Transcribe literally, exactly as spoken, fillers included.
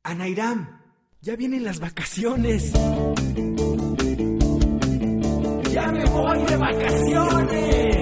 Anairam, ya vienen las vacaciones. ¡Ya me voy de vacaciones!